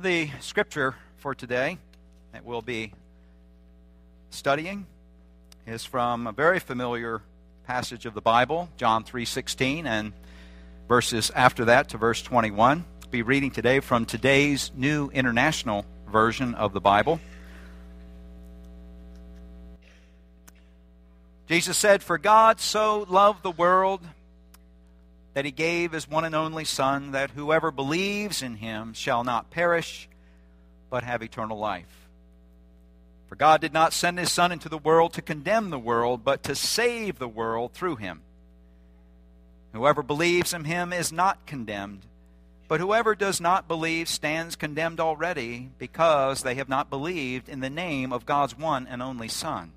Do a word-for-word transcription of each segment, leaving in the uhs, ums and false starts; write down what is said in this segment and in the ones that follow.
The scripture for today that we'll be studying is from a very familiar passage of the Bible, John three sixteen, and verses after that to verse twenty-one. I'll be reading today from today's New International Version of the Bible. Jesus said, "For God so loved the world that he gave his one and only Son, that whoever believes in him shall not perish, but have eternal life. For God did not send his Son into the world to condemn the world, but to save the world through him. Whoever believes in him is not condemned, but whoever does not believe stands condemned already, because they have not believed in the name of God's one and only Son.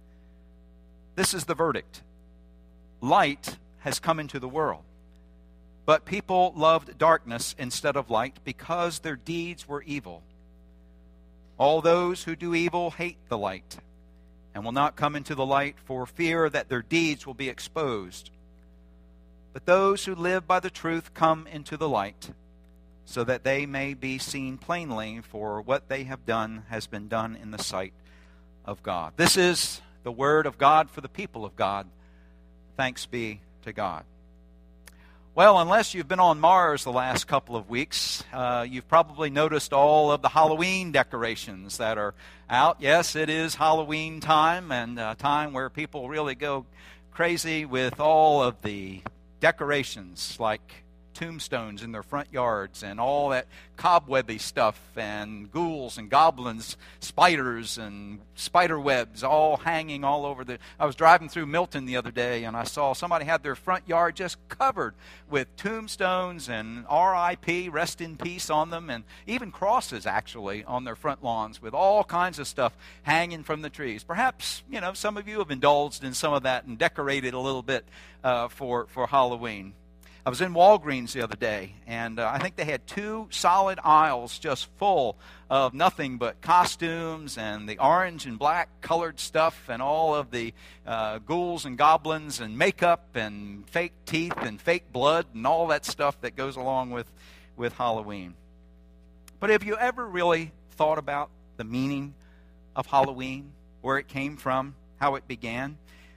This is the verdict. Light has come into the world, but people loved darkness instead of light because their deeds were evil. All those who do evil hate the light and will not come into the light for fear that their deeds will be exposed. But those who live by the truth come into the light, so that they may be seen plainly, for what they have done has been done in the sight of God." This is the word of God for the people of God. Thanks be to God. Well, unless you've been on Mars the last couple of weeks, uh, you've probably noticed all of the Halloween decorations that are out. Yes, it is Halloween time, and a time where people really go crazy with all of the decorations, like tombstones in their front yards and all that cobwebby stuff, and ghouls and goblins, spiders and spider webs all hanging all over the... I was driving through Milton the other day, and I saw somebody had their front yard just covered with tombstones and R I P, rest in peace, on them, and even crosses, actually, on their front lawns with all kinds of stuff hanging from the trees. Perhaps, you know, some of you have indulged in some of that and decorated a little bit uh, for, for Halloween. I was in Walgreens the other day, and uh, I think they had two solid aisles just full of nothing but costumes and the orange and black colored stuff and all of the uh, ghouls and goblins and makeup and fake teeth and fake blood and all that stuff that goes along with, with Halloween. But have you ever really thought about the meaning of Halloween, where it came from, how it began?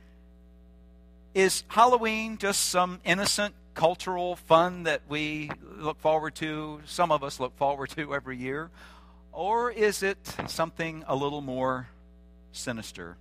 Is Halloween just some innocent cultural fun that we look forward to, some of us look forward to every year? Or is it something a little more sinister?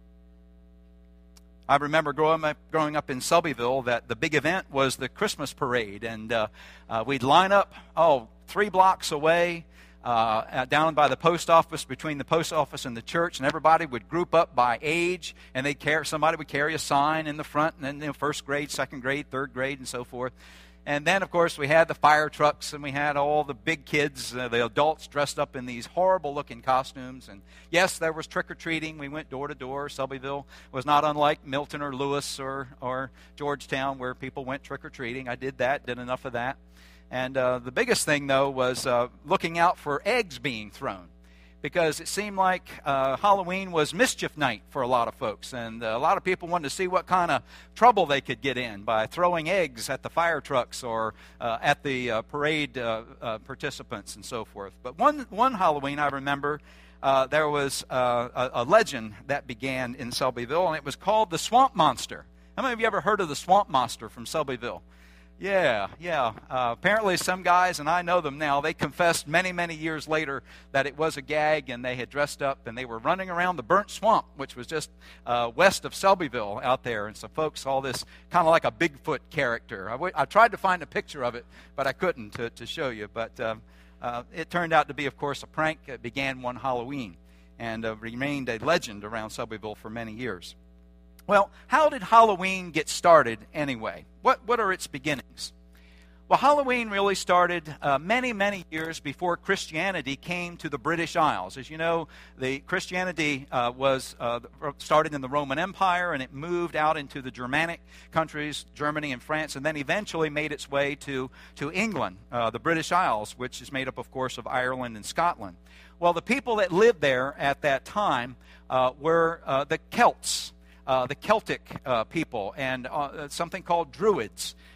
I remember growing up, growing up in Selbyville that the big event was the Christmas parade, and uh, uh, we'd line up, oh, three blocks away, Uh, down by the post office, between the post office and the church, and everybody would group up by age, and they carry, somebody would carry a sign in the front, and then, you know, first grade, second grade, third grade, and so forth. And then, of course, we had the fire trucks, and we had all the big kids, uh, the adults dressed up in these horrible-looking costumes. And yes, there was trick-or-treating. We went door to door. Selbyville was not unlike Milton or Lewis or, or Georgetown, where people went trick-or-treating. I did that, did enough of that. And uh, the biggest thing, though, was uh, looking out for eggs being thrown, because it seemed like uh, Halloween was mischief night for a lot of folks, and uh, a lot of people wanted to see what kind of trouble they could get in by throwing eggs at the fire trucks or uh, at the uh, parade uh, uh, participants and so forth. But one, one Halloween, I remember, uh, there was uh, a, a legend that began in Selbyville, and it was called the Swamp Monster. How many of you ever heard of the Swamp Monster from Selbyville? Yeah, yeah. Uh, apparently some guys, and I know them now, they confessed many, many years later that it was a gag, and they had dressed up, and they were running around the Burnt Swamp, which was just uh, west of Selbyville out there. And so folks saw this kind of like a Bigfoot character. I, w- I tried to find a picture of it, but I couldn't to, to show you. But um, uh, it turned out to be, of course, a prank. It began one Halloween and uh, remained a legend around Selbyville for many years. Well, how did Halloween get started anyway? What what are its beginnings? Well, Halloween really started uh, many, many years before Christianity came to the British Isles. As you know, the Christianity uh, was uh, started in the Roman Empire, and it moved out into the Germanic countries, Germany and France, and then eventually made its way to, to England, uh, the British Isles, which is made up, of course, of Ireland and Scotland. Well, the people that lived there at that time uh, were uh, the Celts. Uh, the Celtic uh, people, and uh, something called Druids.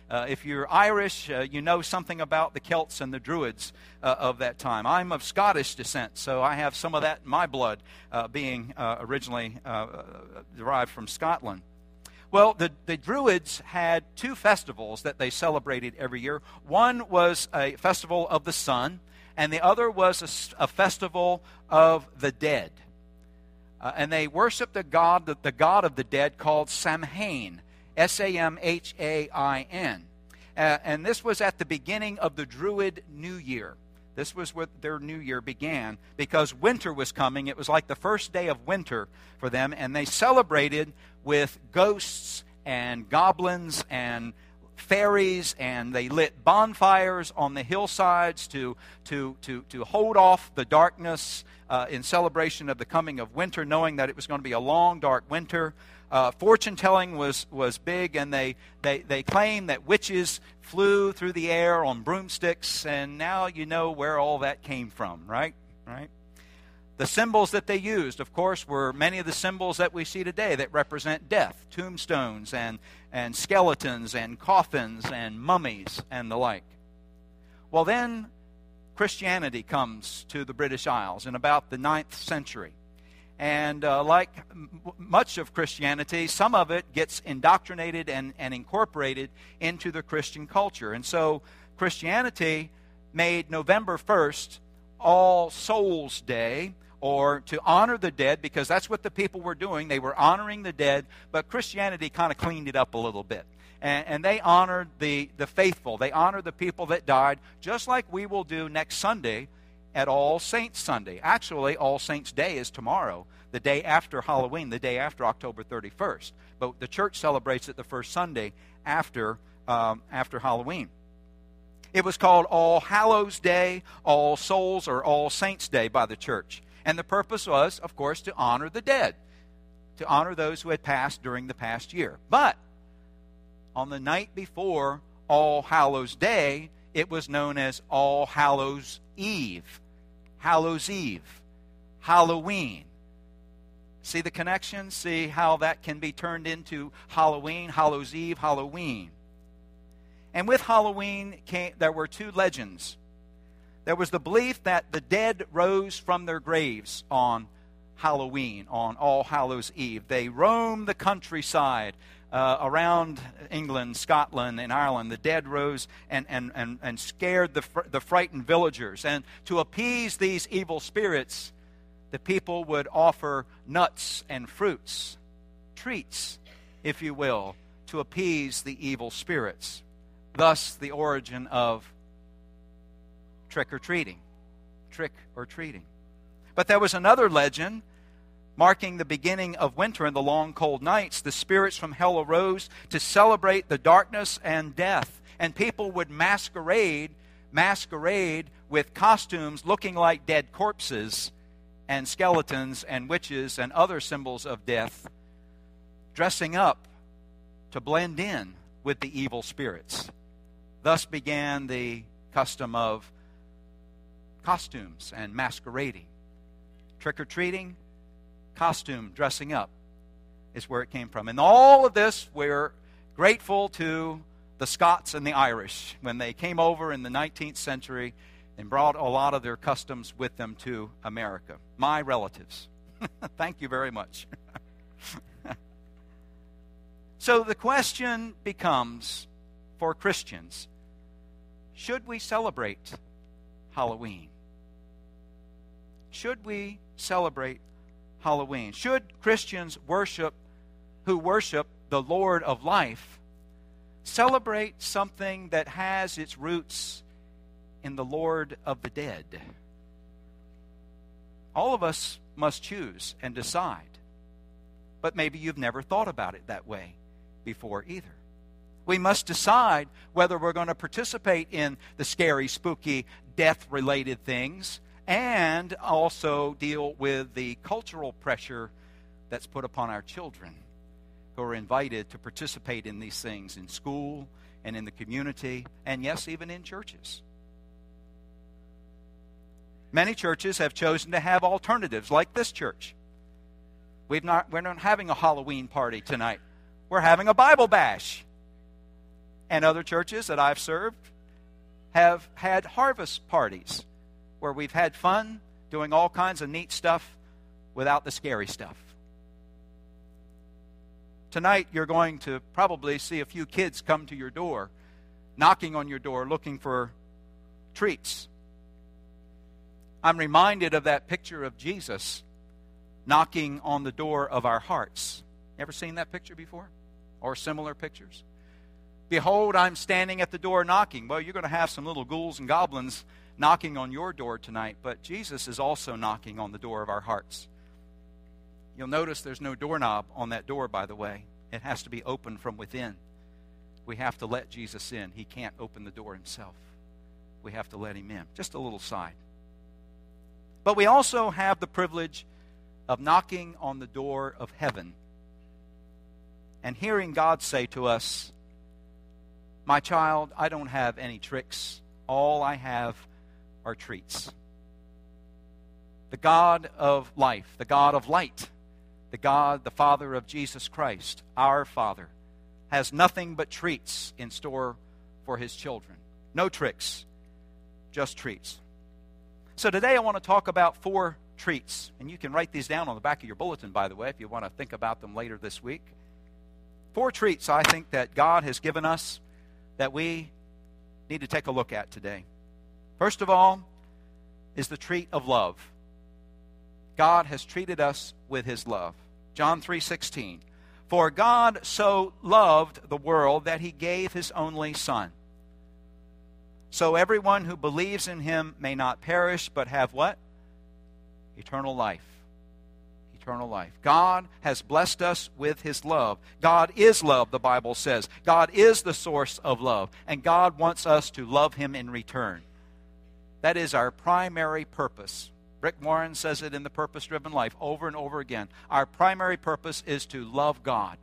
Uh, if you're Irish, uh, you know something about the Celts and the Druids uh, of that time. I'm of Scottish descent, so I have some of that in my blood, uh, being uh, originally uh, derived from Scotland. Well, the, the Druids had two festivals that they celebrated every year. One was a festival of the sun, and the other was a, a festival of the dead. Uh, and they worshiped the god, the, the god of the dead called Samhain, S A M H A I N. Uh, and this was at the beginning of the Druid New Year. This was where their new year began because winter was coming. It was like the first day of winter for them, and they celebrated with ghosts and goblins and fairies, and they lit bonfires on the hillsides to to to to hold off the darkness uh, in celebration of the coming of winter, knowing that it was going to be a long, dark winter. Uh, fortune telling was was big, and they they they claimed that witches flew through the air on broomsticks, and now you know where all that came from, right? Right. The symbols that they used, of course, were many of the symbols that we see today that represent death: tombstones and and skeletons and coffins and mummies and the like. Well, then Christianity comes to the British Isles in about the ninth century. And uh, like m- much of Christianity, some of it gets indoctrinated and, and incorporated into the Christian culture. And so Christianity made November first All Souls Day, or to honor the dead, because that's what the people were doing. They were honoring the dead, but Christianity kind of cleaned it up a little bit. And, and they honored the, the faithful. They honored the people that died, just like we will do next Sunday at All Saints Sunday. Actually, All Saints Day is tomorrow, the day after Halloween, the day after October thirty-first. But the church celebrates it the first Sunday after um, after Halloween. It was called All Hallows Day, All Souls, or All Saints Day by the church. And the purpose was, of course, to honor the dead, to honor those who had passed during the past year. But on the night before All Hallows Day, it was known as All Hallows Eve. Hallows Eve, Halloween. See the connection? See how that can be turned into Halloween, Hallows Eve, Halloween. And with Halloween, came, there were two legends. There was the belief that the dead rose from their graves on Halloween, on All Hallows Eve. They roamed the countryside uh, around England, Scotland, and Ireland. The dead rose and, and, and, and scared the, fr- the frightened villagers. And to appease these evil spirits, the people would offer nuts and fruits, treats, if you will, to appease the evil spirits. Thus, the origin of trick-or-treating. Trick or treating. But there was another legend marking the beginning of winter and the long cold nights. The spirits from hell arose to celebrate the darkness and death. And people would masquerade, masquerade with costumes looking like dead corpses and skeletons and witches and other symbols of death, dressing up to blend in with the evil spirits. Thus began the custom of costumes and masquerading. Trick-or-treating, costume, dressing up is where it came from. And all of this, we're grateful to the Scots and the Irish when they came over in the nineteenth century and brought a lot of their customs with them to America. My relatives. Thank you very much. So the question becomes, for Christians, should we celebrate Halloween? Should we celebrate Halloween? Should Christians worship who worship the Lord of life celebrate something that has its roots in the Lord of the dead? All of us must choose and decide. But maybe you've never thought about it that way before either. We must decide whether we're going to participate in the scary, spooky, death-related things and also deal with the cultural pressure that's put upon our children who are invited to participate in these things in school and in the community, and yes, even in churches. Many churches have chosen to have alternatives, like this church. We've not, we're not having a Halloween party tonight. We're having a Bible bash. and other churches that I've served have had harvest parties where we've had fun doing all kinds of neat stuff without the scary stuff. Tonight you're going to probably see a few kids come to your door, knocking on your door, looking for treats. I'm reminded of that picture of Jesus knocking on the door of our hearts. Ever seen that picture before? Or similar pictures? Behold, I'm standing at the door knocking. Well, you're going to have some little ghouls and goblins knocking on your door tonight, but Jesus is also knocking on the door of our hearts. You'll notice there's no doorknob on that door, by the way. It has to be opened from within. We have to let Jesus in. He can't open the door himself. We have to let him in. Just a little side. But we also have the privilege of knocking on the door of heaven and hearing God say to us, my child, I don't have any tricks. All I have are treats. The God of life, the God of light, the God, the Father of Jesus Christ, our Father, has nothing but treats in store for his children. No tricks, just treats. So today I want to talk about four treats. And you can write these down on the back of your bulletin, by the way, if you want to think about them later this week. Four treats I think that God has given us that we need to take a look at today. First of all is the treat of love. God has treated us with his love. John three sixteen. For God so loved the world that he gave his only Son. So everyone who believes in him may not perish, but have what? Eternal life. Eternal life. God has blessed us with his love. God is love, the Bible says. God is the source of love, and God wants us to love him in return. That is our primary purpose. Rick Warren says it in The Purpose-Driven Life over and over again. Our primary purpose is to love God.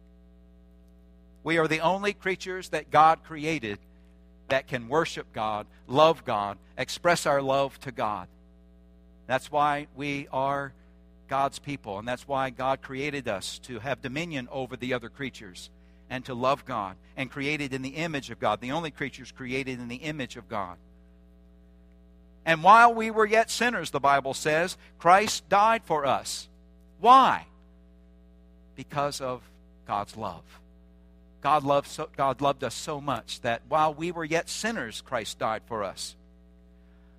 We are the only creatures that God created that can worship God, love God, express our love to God. That's why we are God's people, and that's why God created us to have dominion over the other creatures and to love God, and created in the image of God, the only creatures created in the image of God. And while we were yet sinners, the Bible says, Christ died for us. Why? Because of God's love. God loved, so, God loved us so much that while we were yet sinners, Christ died for us.